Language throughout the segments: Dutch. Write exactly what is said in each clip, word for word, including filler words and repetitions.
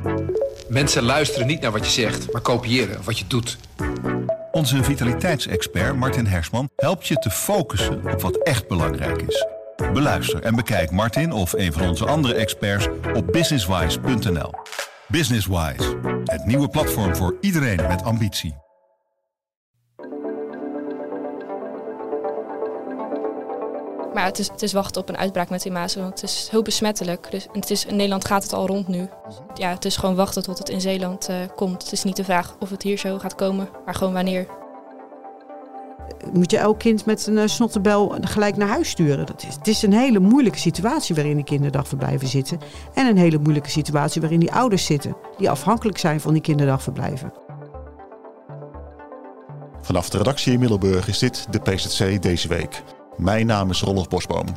Mensen luisteren niet naar wat je zegt, maar kopiëren wat je doet. Onze vitaliteitsexpert Martin Hersman helpt je te focussen op wat echt belangrijk is. Beluister en bekijk Martin of een van onze andere experts op businesswise punt n l. Businesswise, het nieuwe platform voor iedereen met ambitie. Maar het is, het is wachten op een uitbraak met die mazelen, want het is heel besmettelijk. Dus, en het is, in Nederland gaat het al rond nu. Ja, het is gewoon wachten tot het in Zeeland uh, komt. Het is niet de vraag of het hier zo gaat komen, maar gewoon wanneer. Moet je elk kind met een snottebel gelijk naar huis sturen? Dat is, het is een hele moeilijke situatie waarin de kinderdagverblijven zitten. En een hele moeilijke situatie waarin die ouders zitten, die afhankelijk zijn van die kinderdagverblijven. Vanaf de redactie in Middelburg is dit de P Z C deze week. Mijn naam is Rolf Bosboom.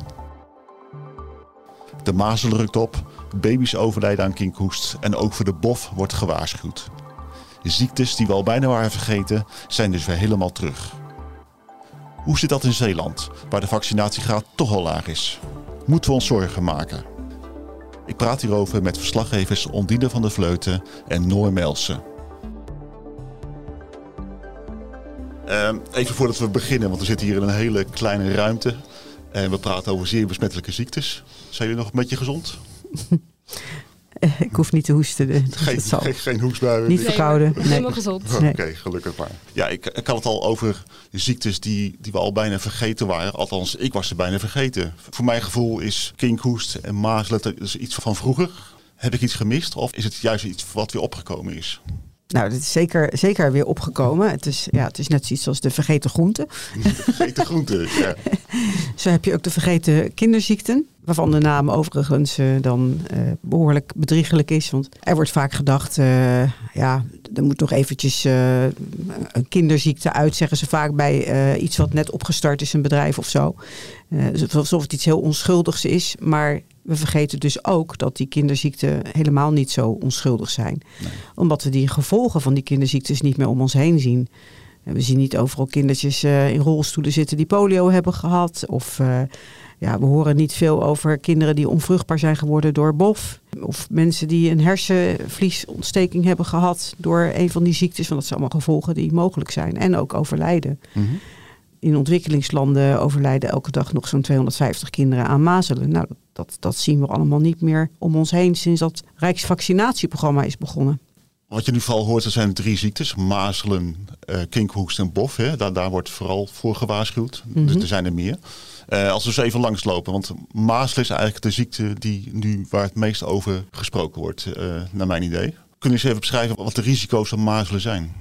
De mazelen rukt op, baby's overlijden aan kinkhoest en ook voor de bof wordt gewaarschuwd. De ziektes die we al bijna waren vergeten zijn dus weer helemaal terug. Hoe zit dat in Zeeland, waar de vaccinatiegraad toch al laag is? Moeten we ons zorgen maken? Ik praat hierover met verslaggevers Ondine van der Vleuten en Noor Melsen. Uh, even voordat we beginnen, want we zitten hier in een hele kleine ruimte. En we praten over zeer besmettelijke ziektes. Zijn jullie nog een beetje gezond? Ik hoef niet te hoesten. Dus geen, geen, geen hoestbuien. Niet verkouden. Nee, helemaal gezond. Oké, okay, gelukkig maar. Ja, ik, ik had het al over de ziektes die, die we al bijna vergeten waren. Althans, ik was ze bijna vergeten. Voor mijn gevoel is kinkhoest en mazelen dus iets van vroeger. Heb ik iets gemist of is het juist iets wat weer opgekomen is? Nou, dat is zeker, zeker weer opgekomen. Het is, ja, het is net zoiets als de vergeten groenten. De vergeten groenten, ja. Zo heb je ook de vergeten kinderziekten. Waarvan de naam overigens uh, dan uh, behoorlijk bedriegelijk is. Want er wordt vaak gedacht, uh, ja, er moet nog eventjes uh, een kinderziekte uit, zeggen ze vaak bij uh, iets wat net opgestart is, een bedrijf of zo. Uh, alsof het iets heel onschuldigs is. Maar we vergeten dus ook dat die kinderziekten helemaal niet zo onschuldig zijn. Nee. Omdat we die gevolgen van die kinderziektes niet meer om ons heen zien. We zien niet overal kindertjes uh, in rolstoelen zitten die polio hebben gehad. Of uh, ja, we horen niet veel over kinderen die onvruchtbaar zijn geworden door B O F. Of mensen die een hersenvliesontsteking hebben gehad door een van die ziektes. Want dat zijn allemaal gevolgen die mogelijk zijn. En ook overlijden. Mm-hmm. In ontwikkelingslanden overlijden elke dag nog zo'n tweehonderdvijftig kinderen aan mazelen. Nou, dat, dat, dat zien we allemaal niet meer om ons heen sinds dat Rijksvaccinatieprogramma is begonnen. Wat je nu vooral hoort, er zijn drie ziektes. Mazelen, uh, kinkhoest en bof. Hè. Daar, daar wordt vooral voor gewaarschuwd. Mm-hmm. Dus er zijn er meer. Uh, als we eens even langslopen. Want mazelen is eigenlijk de ziekte die nu waar het meest over gesproken wordt. Uh, naar mijn idee. Kun je eens even beschrijven wat de risico's van mazelen zijn?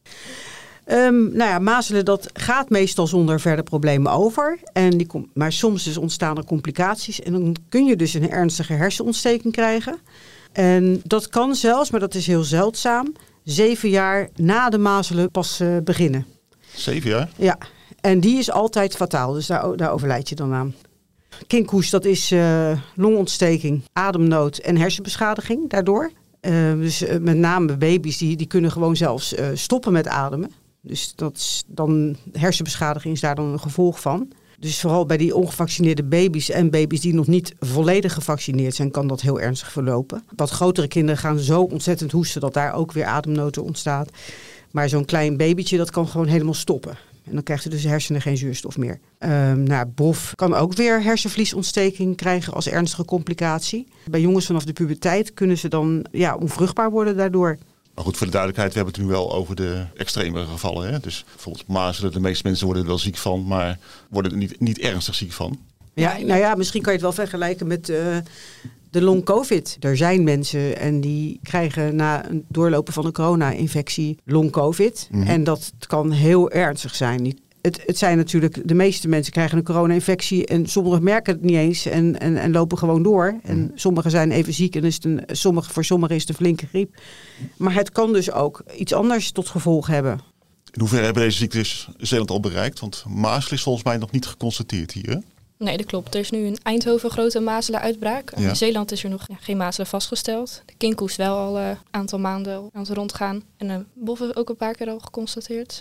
Um, nou ja, mazelen dat gaat meestal zonder verder problemen over. En die kom- maar soms dus ontstaan er complicaties. En dan kun je dus een ernstige hersenontsteking krijgen. En dat kan zelfs, maar dat is heel zeldzaam, zeven jaar na de mazelen pas uh, beginnen. Zeven jaar? Ja, en die is altijd fataal, dus daar, daar overlijd je dan aan. Kinkhoest, dat is uh, longontsteking, ademnood en hersenbeschadiging daardoor. Uh, dus uh, met name baby's, die, die kunnen gewoon zelfs uh, stoppen met ademen. Dus dat is dan, hersenbeschadiging is daar dan een gevolg van. Dus vooral bij die ongevaccineerde baby's en baby's die nog niet volledig gevaccineerd zijn, kan dat heel ernstig verlopen. Wat grotere kinderen gaan zo ontzettend hoesten dat daar ook weer ademnood ontstaat. Maar zo'n klein babytje, dat kan gewoon helemaal stoppen. En dan krijgt ze dus de hersenen geen zuurstof meer. Um, nou, B O F kan ook weer hersenvliesontsteking krijgen als ernstige complicatie. Bij jongens vanaf de puberteit kunnen ze dan ja, onvruchtbaar worden daardoor. Maar goed, voor de duidelijkheid, we hebben het nu wel over de extremere gevallen. Hè? Dus bijvoorbeeld mazelen, de meeste mensen worden er wel ziek van, maar worden er niet, niet ernstig ziek van. Ja, nou ja, misschien kan je het wel vergelijken met uh, de long covid. Er zijn mensen en die krijgen na een doorlopen van een corona-infectie long covid. Mm-hmm. En dat kan heel ernstig zijn. Het, het zijn natuurlijk, de meeste mensen krijgen een corona-infectie en sommigen merken het niet eens en, en, en lopen gewoon door. Mm. En sommigen zijn even ziek en is het een, sommige, voor sommigen is het een flinke griep. Maar het kan dus ook iets anders tot gevolg hebben. In hoeverre hebben deze ziektes Zeeland al bereikt? Want mazelen is volgens mij nog niet geconstateerd hier, hè? Nee, dat klopt. Er is nu in Eindhoven een grote mazelenuitbraak. Ja. In Zeeland is er nog ja, geen mazelen vastgesteld. De kinkhoest wel al een uh, aantal maanden aan het rondgaan. En de uh, bof is ook een paar keer al geconstateerd.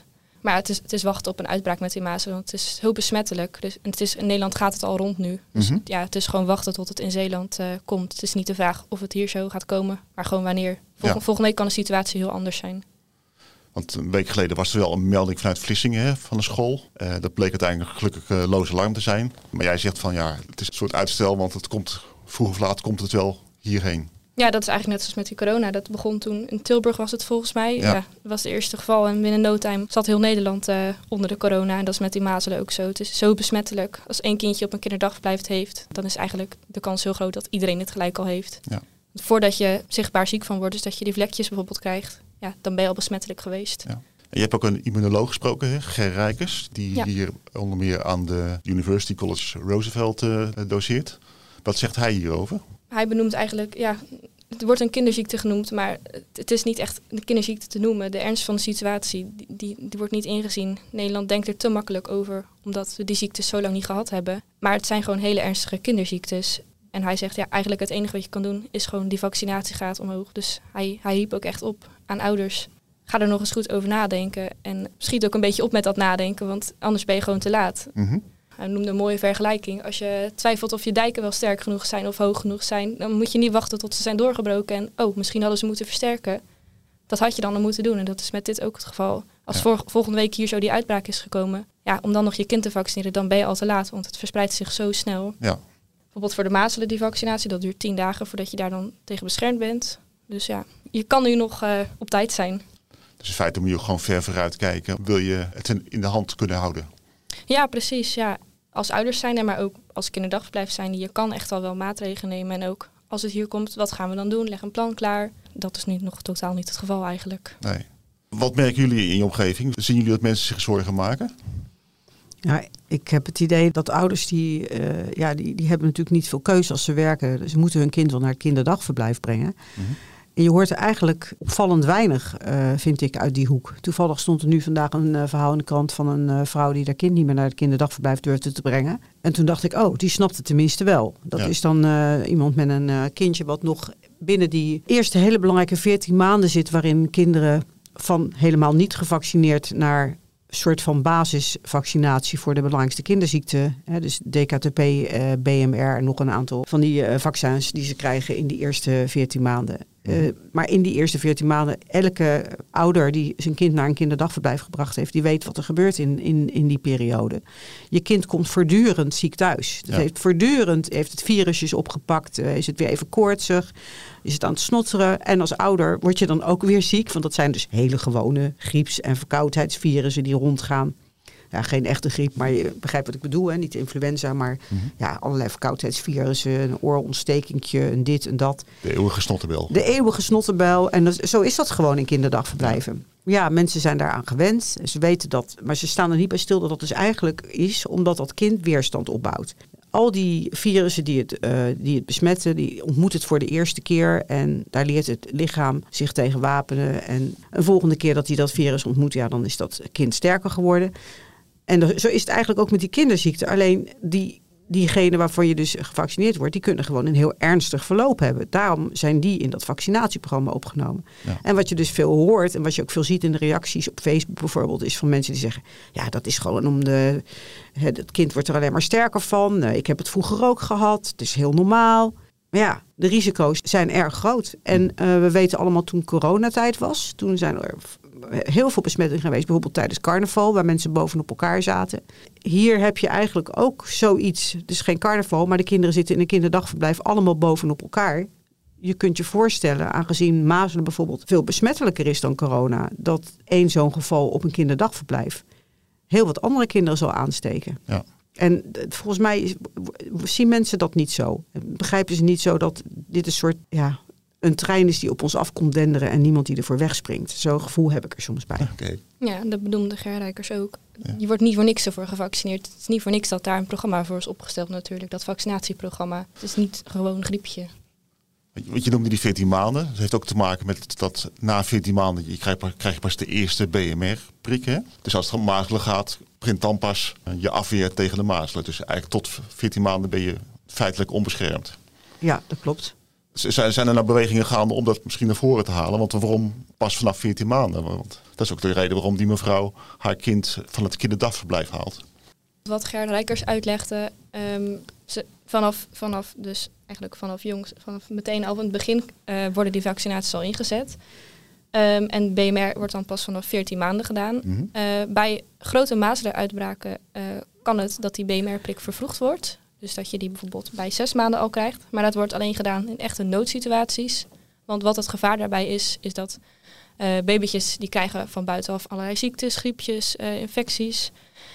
Maar ja, het, is, het is wachten op een uitbraak met die mazelen. Want het is heel besmettelijk. Dus, en het is, in Nederland gaat het al rond nu. Dus Mm-hmm. ja, het is gewoon wachten tot het in Zeeland uh, komt. Het is niet de vraag of het hier zo gaat komen, maar gewoon wanneer. Volg, Ja. Volgende week kan de situatie heel anders zijn. Want een week geleden was er wel een melding vanuit Vlissingen, hè, van een school. Uh, dat bleek uiteindelijk gelukkig uh, loos alarm te zijn. Maar jij zegt van ja, het is een soort uitstel, want het komt vroeg of laat komt het wel hierheen. Ja, dat is eigenlijk net zoals met die corona. Dat begon toen in Tilburg was het volgens mij. Ja. Ja, dat was het eerste geval. En binnen no time zat heel Nederland uh, onder de corona. En dat is met die mazelen ook zo. Het is zo besmettelijk. Als één kindje op een kinderdagverblijf het heeft, dan is eigenlijk de kans heel groot dat iedereen het gelijk al heeft. Ja. Voordat je zichtbaar ziek van wordt, dus dat je die vlekjes bijvoorbeeld krijgt, ja, dan ben je al besmettelijk geweest. Ja. En je hebt ook een immunoloog gesproken, hè? Ger Rijkers, die Ja. hier onder meer aan de University College Roosevelt uh, doseert. Wat zegt hij hierover? Hij benoemt eigenlijk, ja, het wordt een kinderziekte genoemd, maar het is niet echt een kinderziekte te noemen. De ernst van de situatie, die, die, die wordt niet ingezien. Nederland denkt er te makkelijk over, omdat we die ziektes zo lang niet gehad hebben. Maar het zijn gewoon hele ernstige kinderziektes. En hij zegt, ja, eigenlijk het enige wat je kan doen is gewoon die vaccinatiegraad omhoog. Dus hij, hij hiep ook echt op aan ouders. Ga er nog eens goed over nadenken. En schiet ook een beetje op met dat nadenken, want anders ben je gewoon te laat. Mm-hmm. Hij noemde een mooie vergelijking. Als je twijfelt of je dijken wel sterk genoeg zijn of hoog genoeg zijn, dan moet je niet wachten tot ze zijn doorgebroken. En oh, misschien hadden ze moeten versterken. Dat had je dan moeten doen. En dat is met dit ook het geval. Als Ja. voor, volgende week hier zo die uitbraak is gekomen, ja, om dan nog je kind te vaccineren, dan ben je al te laat. Want het verspreidt zich zo snel. Ja. Bijvoorbeeld voor de mazelen, die vaccinatie, dat duurt tien dagen voordat je daar dan tegen beschermd bent. Dus ja, je kan nu nog uh, op tijd zijn. Dus in feite moet je gewoon ver vooruit kijken. Wil je het in de hand kunnen houden? Ja, precies. Ja. Als ouders zijn, maar ook als kinderdagverblijf zijn, je kan echt al wel maatregelen nemen. En ook als het hier komt, wat gaan we dan doen? Leg een plan klaar. Dat is nu nog totaal niet het geval eigenlijk. Nee. Wat merken jullie in je omgeving? Zien jullie dat mensen zich zorgen maken? Ja, ik heb het idee dat ouders die, uh, ja, die, die hebben natuurlijk niet veel keuze als ze werken. Dus ze moeten hun kind wel naar het kinderdagverblijf brengen. Mm-hmm. En je hoort er eigenlijk opvallend weinig, uh, vind ik, uit die hoek. Toevallig stond er nu vandaag een uh, verhaal in de krant van een uh, vrouw die haar kind niet meer naar het kinderdagverblijf durfde te brengen. En toen dacht ik, oh, die snapt het tenminste wel. Dat Ja. is dan uh, iemand met een uh, kindje wat nog binnen die eerste hele belangrijke veertien maanden zit, waarin kinderen van helemaal niet gevaccineerd naar een soort van basisvaccinatie voor de belangrijkste kinderziekten. Hè, dus D K T P, uh, B M R en nog een aantal van die uh, vaccins die ze krijgen in die eerste veertien maanden. Uh, maar in die eerste veertien maanden, elke ouder die zijn kind naar een kinderdagverblijf gebracht heeft, die weet wat er gebeurt in, in, in die periode. Je kind komt voortdurend ziek thuis. Dat Ja. heeft voortdurend heeft het virusjes opgepakt, uh, is het weer even koortsig, is het aan het snotteren. En als ouder word je dan ook weer ziek, want dat zijn dus hele gewone grieps- en verkoudheidsvirussen die rondgaan. Ja, geen echte griep, maar je begrijpt wat ik bedoel. Hè? Niet de influenza, maar Mm-hmm. ja, allerlei verkoudheidsvirussen, een oorontstekingje, een dit en dat. De eeuwige snottenbel. De eeuwige snottenbel. En dat, zo is dat gewoon in kinderdagverblijven. Ja, mensen zijn daaraan gewend. Ze weten dat, maar ze staan er niet bij stil dat dat dus eigenlijk is omdat dat kind weerstand opbouwt. Al die virussen die het, uh, die het besmetten, die ontmoet het voor de eerste keer. En daar leert het lichaam zich tegen wapenen. En een volgende keer dat hij dat virus ontmoet, ja, dan is dat kind sterker geworden. En de, zo is het eigenlijk ook met die kinderziekte. Alleen die, diegenen waarvan je dus gevaccineerd wordt, die kunnen gewoon een heel ernstig verloop hebben. Daarom zijn die in dat vaccinatieprogramma opgenomen. Ja. En wat je dus veel hoort en wat je ook veel ziet in de reacties op Facebook bijvoorbeeld, is van mensen die zeggen, ja, dat is gewoon om de, het kind wordt er alleen maar sterker van. Ik heb het vroeger ook gehad. Het is heel normaal. Maar ja, de risico's zijn erg groot. En uh, we weten allemaal toen coronatijd was, toen zijn er heel veel besmettingen geweest, bijvoorbeeld tijdens carnaval, waar mensen bovenop elkaar zaten. Hier heb je eigenlijk ook zoiets, dus geen carnaval, maar de kinderen zitten in een kinderdagverblijf allemaal bovenop elkaar. Je kunt je voorstellen, aangezien mazelen bijvoorbeeld veel besmettelijker is dan corona, dat één zo'n geval op een kinderdagverblijf heel wat andere kinderen zal aansteken. Ja. En volgens mij zien mensen dat niet zo. Begrijpen ze niet zo dat dit een soort, ja, een trein is die op ons af komt denderen en niemand die ervoor wegspringt. Zo'n gevoel heb ik er soms bij. Okay. Ja, dat bedoelde Ger Rijkers ook. Ja. Je wordt niet voor niks ervoor gevaccineerd. Het is niet voor niks dat daar een programma voor is opgesteld natuurlijk. Dat vaccinatieprogramma. Het is niet gewoon een griepje. Want je noemde die veertien maanden. Dat heeft ook te maken met dat na veertien maanden je krijgt, krijg je pas de eerste B M R-prik. Hè? Dus als het om mazelen gaat, begint dan pas je afweer tegen de mazelen. Dus eigenlijk tot veertien maanden ben je feitelijk onbeschermd. Ja, dat klopt. Zijn, zijn er nou bewegingen gaande om dat misschien naar voren te halen? Want waarom pas vanaf veertien maanden? Want dat is ook de reden waarom die mevrouw haar kind van het kinderdagverblijf haalt. Wat Gerda Rijkers uitlegde, um, ze, vanaf, vanaf, dus eigenlijk vanaf jongs, vanaf meteen al in het begin uh, worden die vaccinaties al ingezet. Um, en B M R wordt dan pas vanaf veertien maanden gedaan. Mm-hmm. Uh, bij grote mazelenuitbraken uh, kan het dat die B M R-prik vervroegd wordt. Dus dat je die bijvoorbeeld bij zes maanden al krijgt. Maar dat wordt alleen gedaan in echte noodsituaties. Want wat het gevaar daarbij is, is dat uh, babytjes die krijgen van buitenaf allerlei ziektes, griepjes, uh, infecties.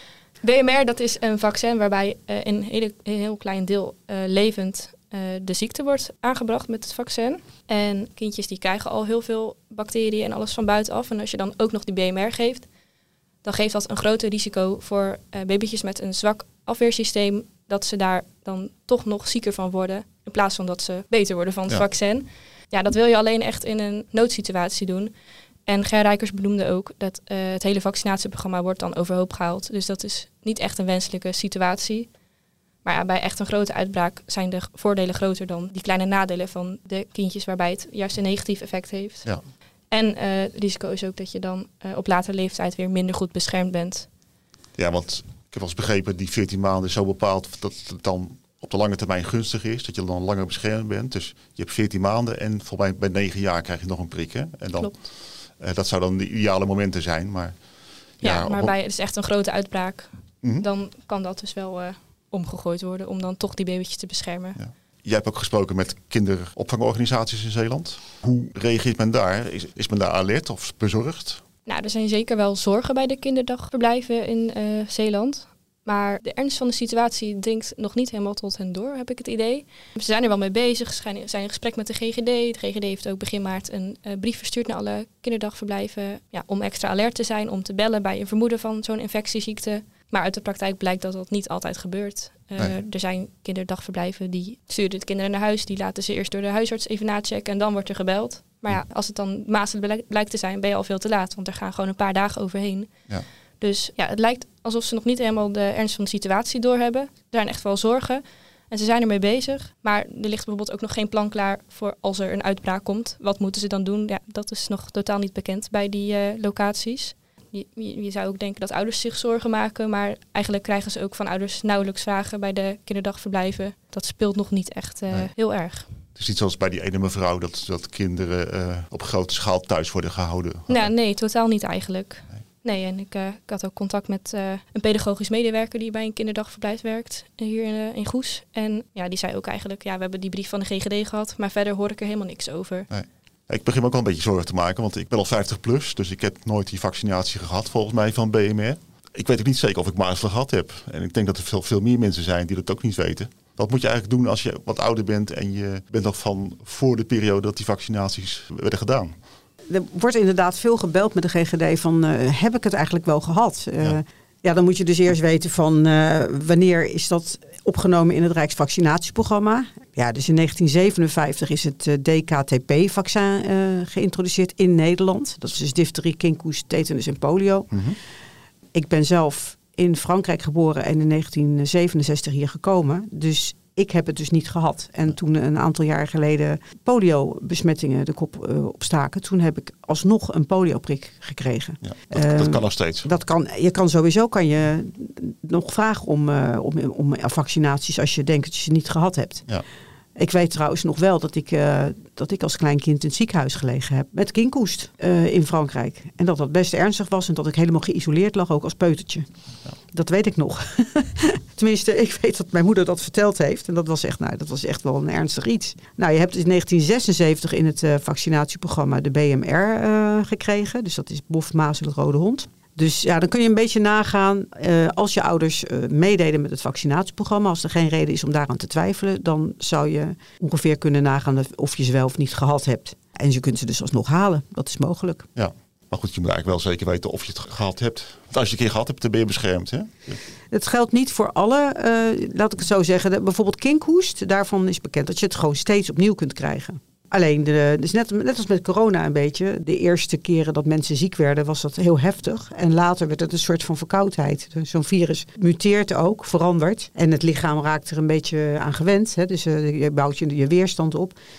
B M R, dat is een vaccin waarbij uh, een, hele, een heel klein deel uh, levend uh, de ziekte wordt aangebracht met het vaccin. En kindjes die krijgen al heel veel bacteriën en alles van buitenaf. En als je dan ook nog die B M R geeft, dan geeft dat een groter risico voor uh, babytjes met een zwak afweersysteem, dat ze daar dan toch nog zieker van worden, in plaats van dat ze beter worden van het ja. vaccin. Ja, dat wil je alleen echt in een noodsituatie doen. En Gerda Rijkers benoemde ook dat uh, het hele vaccinatieprogramma wordt dan overhoop gehaald. Dus dat is niet echt een wenselijke situatie. Maar ja, bij echt een grote uitbraak zijn de voordelen groter dan die kleine nadelen van de kindjes waarbij het juist een negatief effect heeft. Ja. En uh, het risico is ook dat je dan uh, op latere leeftijd weer minder goed beschermd bent. Ja, want ik heb wel eens begrepen, die veertien maanden is zo bepaald dat het dan op de lange termijn gunstig is. Dat je dan langer beschermd bent. Dus je hebt veertien maanden en volgens mij bij negen jaar krijg je nog een prik. Hè? En dan, Klopt. Uh, dat zou dan de ideale momenten zijn. Maar, ja, ja, maar op... bij het is echt een grote uitbraak. Mm-hmm. Dan kan dat dus wel uh, omgegooid worden om dan toch die babytjes te beschermen. Ja. Jij hebt ook gesproken met kinderopvangorganisaties in Zeeland. Hoe reageert men daar? Is, is men daar alert of bezorgd? Nou, er zijn zeker wel zorgen bij de kinderdagverblijven in uh, Zeeland. Maar de ernst van de situatie dringt nog niet helemaal tot hen door, heb ik het idee. Ze zijn er wel mee bezig, ze zijn in gesprek met de G G D. De G G D heeft ook begin maart een uh, brief verstuurd naar alle kinderdagverblijven. Ja, om extra alert te zijn, om te bellen bij een vermoeden van zo'n infectieziekte. Maar uit de praktijk blijkt dat dat niet altijd gebeurt. Uh, nee. Er zijn kinderdagverblijven die sturen de kinderen naar huis. Die laten ze eerst door de huisarts even nachecken en dan wordt er gebeld. Maar ja, als het dan mazelen blijkt te zijn, ben je al veel te laat. Want er gaan gewoon een paar dagen overheen. Ja. Dus ja, het lijkt alsof ze nog niet helemaal de ernst van de situatie doorhebben. Er zijn echt wel zorgen. En ze zijn ermee bezig. Maar er ligt bijvoorbeeld ook nog geen plan klaar voor als er een uitbraak komt. Wat moeten ze dan doen? Ja, dat is nog totaal niet bekend bij die uh, locaties. Je, je, je zou ook denken dat ouders zich zorgen maken. Maar eigenlijk krijgen ze ook van ouders nauwelijks vragen bij de kinderdagverblijven. Dat speelt nog niet echt uh, nee. heel erg. Het is niet zoals bij die ene mevrouw dat, dat kinderen uh, op grote schaal thuis worden gehouden. Nou, nee, totaal niet eigenlijk. Nee. Nee, en ik, uh, ik had ook contact met uh, een pedagogisch medewerker die bij een kinderdagverblijf werkt, hier in, uh, in Goes. En ja, die zei ook eigenlijk, ja, we hebben die brief van de G G D gehad, maar verder hoor ik er helemaal niks over. Nee. Ik begin me ook wel een beetje zorgen te maken, want ik ben al vijftig plus, dus ik heb nooit die vaccinatie gehad volgens mij van B M R. Ik weet ook niet zeker of ik mazelen gehad heb. En ik denk dat er veel, veel meer mensen zijn die dat ook niet weten. Wat moet je eigenlijk doen als je wat ouder bent en je bent nog van voor de periode dat die vaccinaties werden gedaan? Er wordt inderdaad veel gebeld met de G G D van uh, heb ik het eigenlijk wel gehad? Uh, ja. ja, dan moet je dus eerst weten van uh, wanneer is dat opgenomen in het Rijksvaccinatieprogramma. Ja, dus in negentien zevenenvijftig is het uh, D K T P-vaccin uh, geïntroduceerd in Nederland. Dat is dus difterie, kinkhoest, tetanus en polio. Mm-hmm. Ik ben zelf in Frankrijk geboren en in negentien zevenenzestig hier gekomen. Dus ik heb het dus niet gehad. En toen een aantal jaar geleden polio-besmettingen de kop uh, opstaken, toen heb ik alsnog een polioprik gekregen. Ja, dat, um, dat kan nog steeds. Dat kan, je kan sowieso kan je nog vragen om, uh, om, om vaccinaties als je denkt dat je ze niet gehad hebt. Ja. Ik weet trouwens nog wel dat ik, uh, dat ik als klein kind in het ziekenhuis gelegen heb met kinkhoest uh, in Frankrijk. En dat dat best ernstig was en dat ik helemaal geïsoleerd lag, ook als peutertje. Ja. Dat weet ik nog. Tenminste, ik weet dat mijn moeder dat verteld heeft. En dat was echt, nou, dat was echt wel een ernstig iets. Nou, je hebt in negentien zesenzeventig in het uh, vaccinatieprogramma de B M R uh, gekregen. Dus dat is bof, mazelen, rode hond. Dus ja, dan kun je een beetje nagaan, uh, als je ouders uh, meededen met het vaccinatieprogramma, als er geen reden is om daaraan te twijfelen, dan zou je ongeveer kunnen nagaan of je ze wel of niet gehad hebt. En je kunt ze dus alsnog halen. Dat is mogelijk. Ja, maar goed, je moet eigenlijk wel zeker weten of je het gehad hebt. Want als je het een keer gehad hebt, dan ben je beschermd, hè? Ja. Het geldt niet voor alle, uh, laat ik het zo zeggen. De, bijvoorbeeld kinkhoest, daarvan is bekend dat je het gewoon steeds opnieuw kunt krijgen. Alleen, de, dus net, net als met corona een beetje. De eerste keren dat mensen ziek werden, was dat heel heftig. En later werd het een soort van verkoudheid. Dus zo'n virus muteert ook, verandert. En het lichaam raakt er een beetje aan gewend. Hè. Dus uh, je bouwt je, je weerstand op.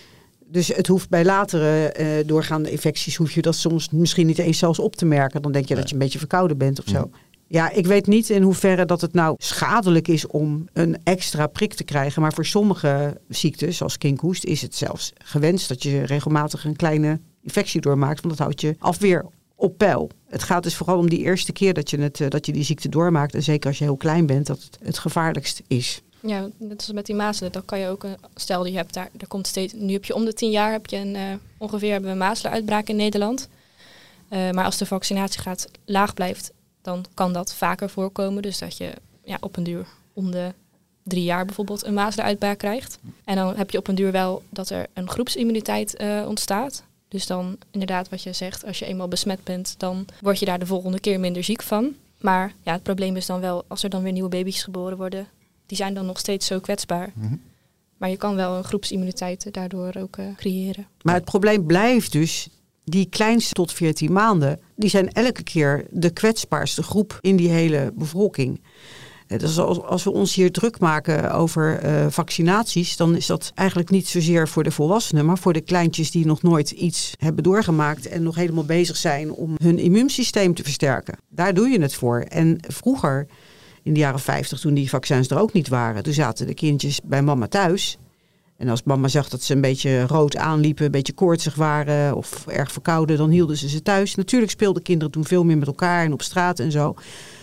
Dus het hoeft bij latere uh, doorgaande infecties, hoef je dat soms misschien niet eens zelfs op te merken. Dan denk je nee. dat je een beetje verkouden bent of zo. Mm. Ja, ik weet niet in hoeverre dat het nou schadelijk is om een extra prik te krijgen. Maar voor sommige ziektes, zoals kinkhoest, is het zelfs gewenst dat je regelmatig een kleine infectie doormaakt. Want dat houdt je afweer op peil. Het gaat dus vooral om die eerste keer dat je, het, uh, dat je die ziekte doormaakt. En zeker als je heel klein bent, dat het het gevaarlijkst is. Ja, net als met die mazelen, dan kan je ook, stel je hebt daar, er komt steeds, nu heb je om de tien jaar heb je een, uh, ongeveer hebben we een mazelenuitbraak in Nederland. Uh, maar als de vaccinatiegraad laag blijft, dan kan dat vaker voorkomen. Dus dat je ja, op een duur om de drie jaar bijvoorbeeld een mazelenuitbraak krijgt. En dan heb je op een duur wel dat er een groepsimmuniteit uh, ontstaat. Dus dan inderdaad wat je zegt, als je eenmaal besmet bent, dan word je daar de volgende keer minder ziek van. Maar ja, het probleem is dan wel, als er dan weer nieuwe baby's geboren worden, die zijn dan nog steeds zo kwetsbaar. Mm-hmm. Maar je kan wel een groepsimmuniteit daardoor ook uh, creëren. Maar het probleem blijft dus, die kleinste tot veertien maanden, die zijn elke keer de kwetsbaarste groep in die hele bevolking. Dus als, als we ons hier druk maken over uh, vaccinaties, dan is dat eigenlijk niet zozeer voor de volwassenen, maar voor de kleintjes die nog nooit iets hebben doorgemaakt en nog helemaal bezig zijn om hun immuunsysteem te versterken. Daar doe je het voor. En vroeger, in de jaren vijftig, toen die vaccins er ook niet waren, toen zaten de kindjes bij mama thuis. En als mama zag dat ze een beetje rood aanliepen, een beetje koortsig waren of erg verkouden, dan hielden ze ze thuis. Natuurlijk speelden kinderen toen veel meer met elkaar en op straat en zo.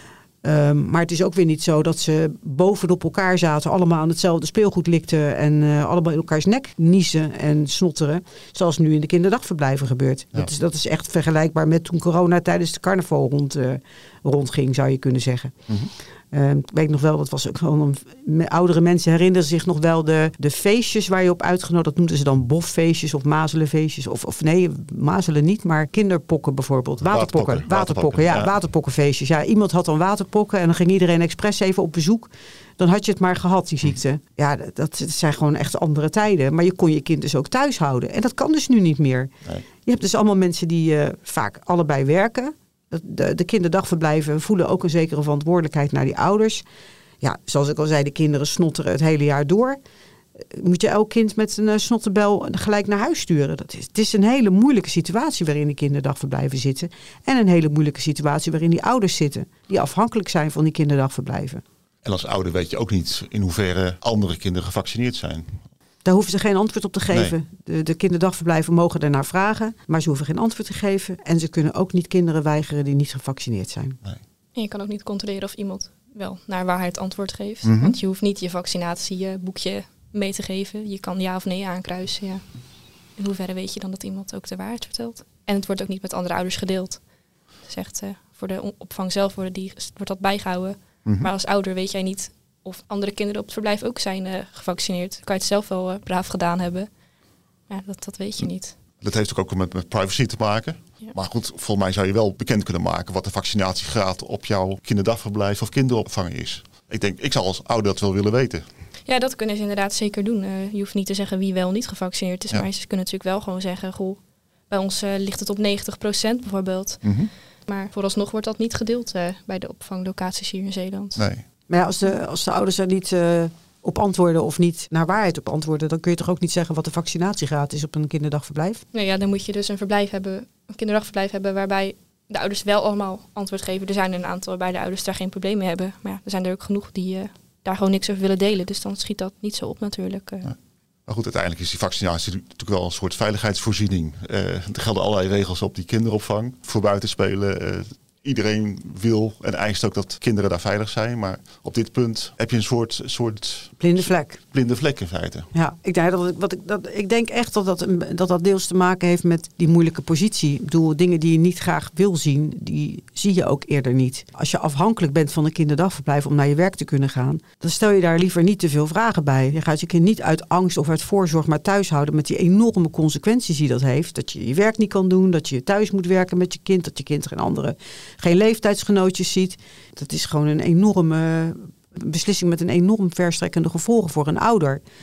Um, maar het is ook weer niet zo dat ze bovenop elkaar zaten, allemaal aan hetzelfde speelgoed likten en uh, allemaal in elkaars nek niezen en snotteren, zoals nu in de kinderdagverblijven gebeurt. Ja. Dat is, dat is echt vergelijkbaar met toen corona tijdens de carnaval rond, uh, rondging, zou je kunnen zeggen. Mm-hmm. Uh, ik weet nog wel, dat was ook wel een, oudere mensen herinneren zich nog wel de, de feestjes waar je op uitgenodigd, dat noemden ze dan boffeestjes of mazelenfeestjes. Of, of nee, mazelen niet, maar kinderpokken bijvoorbeeld. Waterpokken, waterpokken, waterpokken ja, ja, waterpokkenfeestjes. Ja, iemand had dan waterpokken en dan ging iedereen expres even op bezoek. Dan had je het maar gehad, die ziekte. Ja, dat, dat zijn gewoon echt andere tijden. Maar je kon je kind dus ook thuis houden. En dat kan dus nu niet meer. Nee. Je hebt dus allemaal mensen die uh, vaak allebei werken. De, de kinderdagverblijven voelen ook een zekere verantwoordelijkheid naar die ouders. Ja, zoals ik al zei, de kinderen snotteren het hele jaar door. Moet je elk kind met een uh, snottenbel gelijk naar huis sturen? Dat is, het is een hele moeilijke situatie waarin die kinderdagverblijven zitten. En een hele moeilijke situatie waarin die ouders zitten. Die afhankelijk zijn van die kinderdagverblijven. En als ouder weet je ook niet in hoeverre andere kinderen gevaccineerd zijn. Daar hoeven ze geen antwoord op te geven. Nee. De, de kinderdagverblijven mogen ernaar vragen, maar ze hoeven geen antwoord te geven. En ze kunnen ook niet kinderen weigeren die niet gevaccineerd zijn. Nee. En je kan ook niet controleren of iemand wel naar waarheid antwoord geeft. Mm-hmm. Want je hoeft niet je vaccinatieboekje mee te geven. Je kan ja of nee aankruisen. Ja. In hoeverre weet je dan dat iemand ook de waarheid vertelt? En het wordt ook niet met andere ouders gedeeld. Het is echt, uh, voor de opvang zelf worden die, wordt dat bijgehouden. Mm-hmm. Maar als ouder weet jij niet of andere kinderen op het verblijf ook zijn uh, gevaccineerd. Kan je het zelf wel uh, braaf gedaan hebben. Ja, dat, dat weet je niet. Dat heeft ook met, met privacy te maken. Ja. Maar goed, volgens mij zou je wel bekend kunnen maken wat de vaccinatiegraad op jouw kinderdagverblijf of kinderopvang is. Ik denk, ik zal als ouder dat wel willen weten. Ja, dat kunnen ze inderdaad zeker doen. Uh, je hoeft niet te zeggen wie wel niet gevaccineerd is. Ja. Maar ze kunnen natuurlijk wel gewoon zeggen, goh, bij ons uh, ligt het op negentig procent bijvoorbeeld. Mm-hmm. Maar vooralsnog wordt dat niet gedeeld uh, bij de opvanglocaties hier in Zeeland. Nee. Maar ja, als de, als de ouders er niet uh, op antwoorden of niet naar waarheid op antwoorden, dan kun je toch ook niet zeggen wat de vaccinatiegraad is op een kinderdagverblijf? Nou ja, dan moet je dus een verblijf hebben, een kinderdagverblijf hebben waarbij de ouders wel allemaal antwoord geven. Er zijn een aantal waarbij de ouders daar geen probleem mee hebben. Maar ja, er zijn er ook genoeg die uh, daar gewoon niks over willen delen. Dus dan schiet dat niet zo op natuurlijk. Uh. Ja. Maar goed, uiteindelijk is die vaccinatie natuurlijk wel een soort veiligheidsvoorziening. Uh, er gelden allerlei regels op die kinderopvang voor buitenspelen. Uh, Iedereen wil en eist ook dat kinderen daar veilig zijn. Maar op dit punt heb je een soort... soort blinde vlek. Blinde vlek in feite. Ja, ik denk, dat, wat ik, dat, ik denk echt dat dat, dat dat deels te maken heeft met die moeilijke positie. Ik bedoel, dingen die je niet graag wil zien, die zie je ook eerder niet. Als je afhankelijk bent van een kinderdagverblijf om naar je werk te kunnen gaan, dan stel je daar liever niet te veel vragen bij. Je gaat je kind niet uit angst of uit voorzorg maar thuis houden met die enorme consequenties die dat heeft. Dat je je werk niet kan doen, dat je thuis moet werken met je kind, dat je kind geen andere... geen leeftijdsgenootjes ziet. Dat is gewoon een enorme beslissing met een enorm verstrekkende gevolgen voor een ouder. Ja.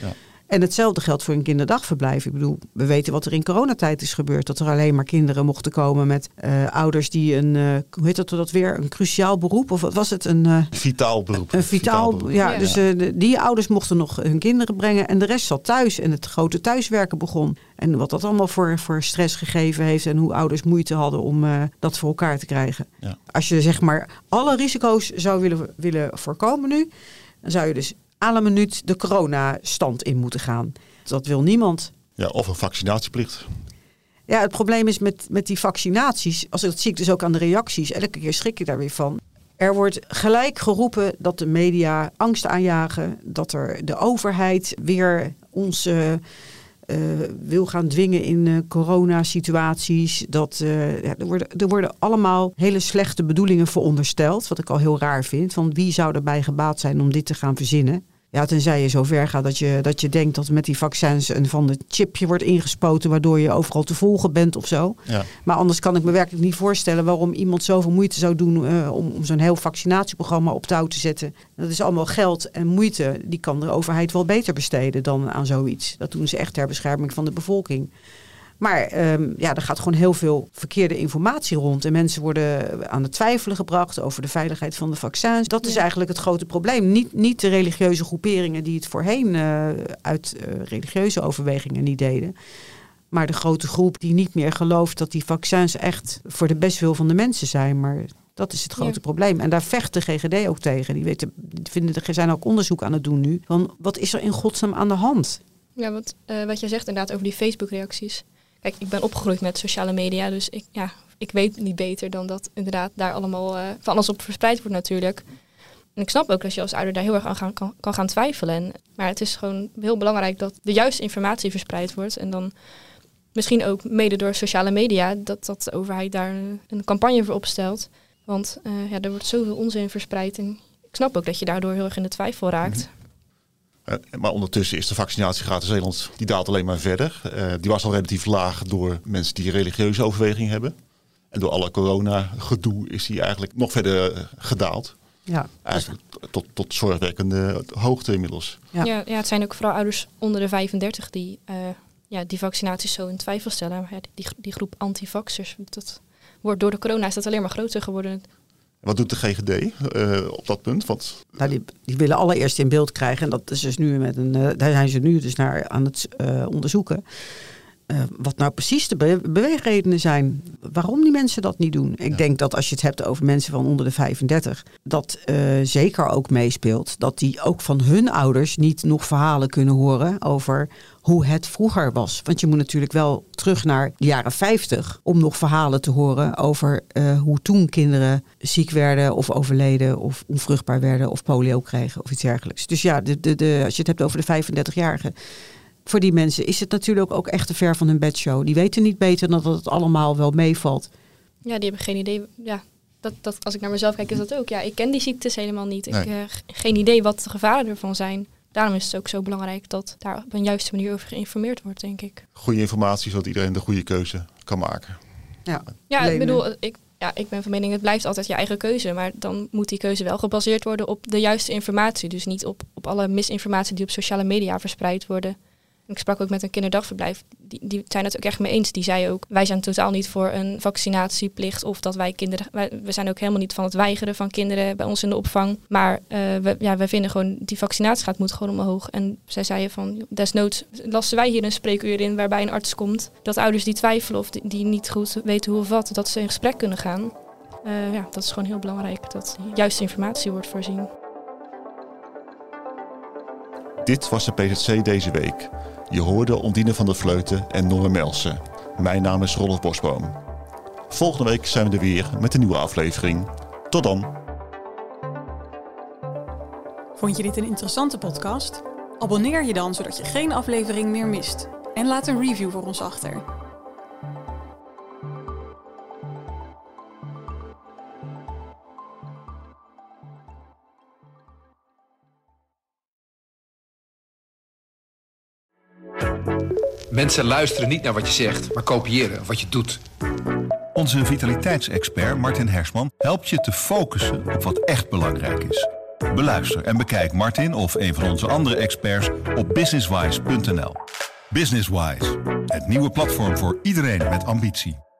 En hetzelfde geldt voor een kinderdagverblijf. Ik bedoel, we weten wat er in coronatijd is gebeurd. Dat er alleen maar kinderen mochten komen met uh, ouders die een, uh, hoe heet dat, dat weer, een cruciaal beroep? Of wat was het? Een uh, vitaal beroep. Een vitaal, vitaal beroep. Ja, ja. Dus uh, de, die ouders mochten nog hun kinderen brengen en de rest zat thuis. En het grote thuiswerken begon. En wat dat allemaal voor, voor stress gegeven heeft en hoe ouders moeite hadden om uh, dat voor elkaar te krijgen. Ja. Als je zeg maar alle risico's zou willen, willen voorkomen nu, dan zou je dus à la minuut de coronastand in moeten gaan. Dat wil niemand. Ja, of een vaccinatieplicht. Ja, het probleem is met, met die vaccinaties, als dat zie ik dus ook aan de reacties, elke keer schrik ik daar weer van. Er wordt gelijk geroepen dat de media angst aanjagen, dat er de overheid weer ons uh, uh, wil gaan dwingen in uh, coronasituaties. Dat, uh, ja, er, worden, er worden allemaal hele slechte bedoelingen verondersteld, wat ik al heel raar vind. Van wie zou erbij gebaat zijn om dit te gaan verzinnen? Ja, tenzij je zo ver gaat dat je, dat je denkt dat met die vaccins een van de chipje wordt ingespoten, waardoor je overal te volgen bent of zo. Ja. Maar anders kan ik me werkelijk niet voorstellen waarom iemand zoveel moeite zou doen uh, om, om zo'n heel vaccinatieprogramma op touw te zetten. Dat is allemaal geld en moeite. Die kan de overheid wel beter besteden dan aan zoiets. Dat doen ze echt ter bescherming van de bevolking. Maar um, ja, er gaat gewoon heel veel verkeerde informatie rond. En mensen worden aan het twijfelen gebracht over de veiligheid van de vaccins. Dat is ja. eigenlijk het grote probleem. Niet, niet de religieuze groeperingen die het voorheen uh, uit uh, religieuze overwegingen niet deden. Maar de grote groep die niet meer gelooft dat die vaccins echt voor de bestwil van de mensen zijn. Maar dat is het grote ja. probleem. En daar vecht de G G D ook tegen. Die, weten, die vinden, er zijn ook onderzoek aan het doen nu. Van wat is er in godsnaam aan de hand? Ja, wat, uh, wat jij zegt inderdaad over die Facebook-reacties. Kijk, ik ben opgegroeid met sociale media, dus ik, ja, ik weet niet beter dan dat inderdaad daar allemaal uh, van alles op verspreid wordt natuurlijk. En ik snap ook dat je als ouder daar heel erg aan gaan, kan, kan gaan twijfelen. En, maar het is gewoon heel belangrijk dat de juiste informatie verspreid wordt. En dan misschien ook mede door sociale media, dat, dat de overheid daar een, een campagne voor opstelt. Want uh, ja, er wordt zoveel onzin verspreid. En ik snap ook dat je daardoor heel erg in de twijfel raakt. Mm-hmm. Uh, maar ondertussen is de vaccinatiegraad in Zeeland, die daalt alleen maar verder. Uh, die was al relatief laag door mensen die religieuze overweging hebben. En door alle corona-gedoe is die eigenlijk nog verder uh, gedaald. Ja. Eigenlijk tot, tot zorgwekkende hoogte inmiddels. Ja. Ja, ja, het zijn ook vooral ouders onder de vijfendertig die uh, ja, die vaccinaties zo in twijfel stellen. Maar ja, die, die groep antivaxers, dat wordt door de corona is dat alleen maar groter geworden. Wat doet de G G D uh, op dat punt? Want... Nou, die, die willen allereerst in beeld krijgen. En dat is dus nu met een, uh, daar zijn ze nu dus naar aan het uh, onderzoeken. Uh, wat nou precies de be- beweegredenen zijn. Waarom die mensen dat niet doen. Ik ja. denk dat als je het hebt over mensen van onder de vijfendertig. Dat uh, zeker ook meespeelt. Dat die ook van hun ouders niet nog verhalen kunnen horen over hoe het vroeger was. Want je moet natuurlijk wel terug naar de jaren vijftig. Om nog verhalen te horen over uh, hoe toen kinderen ziek werden of overleden. Of onvruchtbaar werden of polio kregen of iets dergelijks. Dus ja, de, de, de, als je het hebt over de vijfendertig-jarigen. Voor die mensen is het natuurlijk ook echt te ver van hun bedshow. Die weten niet beter dan dat het allemaal wel meevalt. Ja, die hebben geen idee. Ja, dat, dat, als ik naar mezelf kijk is dat ook. Ja, ik ken die ziektes helemaal niet. Nee. Ik heb uh, geen idee wat de gevaren ervan zijn. Daarom is het ook zo belangrijk dat daar op een juiste manier over geïnformeerd wordt, denk ik. Goede informatie, zodat iedereen de goede keuze kan maken. Ja, ja ik bedoel, ik, ja, ik ben van mening, het blijft altijd je eigen keuze. Maar dan moet die keuze wel gebaseerd worden op de juiste informatie. Dus niet op, op alle misinformatie die op sociale media verspreid worden. Ik sprak ook met een kinderdagverblijf. Die, die zijn het ook echt mee eens. Die zei ook, wij zijn totaal niet voor een vaccinatieplicht. Of dat wij kinderen... Wij, we zijn ook helemaal niet van het weigeren van kinderen bij ons in de opvang. Maar uh, we, ja, wij vinden gewoon, die vaccinatiegraad moet gewoon omhoog. En zij zeiden van, desnoods lassen wij hier een spreekuur in waarbij een arts komt. Dat ouders die twijfelen of die, die niet goed weten hoe of wat, dat ze in gesprek kunnen gaan. Uh, ja, dat is gewoon heel belangrijk. Dat juiste informatie wordt voorzien. Dit was de P Z C deze week. Je hoorde Ondine van der Vleuten en Nolle Melsen. Mijn naam is Rolf Bosboom. Volgende week zijn we er weer met een nieuwe aflevering. Tot dan. Vond je dit een interessante podcast? Abonneer je dan, zodat je geen aflevering meer mist. En laat een review voor ons achter. Mensen luisteren niet naar wat je zegt, maar kopiëren wat je doet. Onze vitaliteitsexpert Martin Hersman helpt je te focussen op wat echt belangrijk is. Beluister en bekijk Martin of een van onze andere experts op businesswise punt n l. Businesswise, het nieuwe platform voor iedereen met ambitie.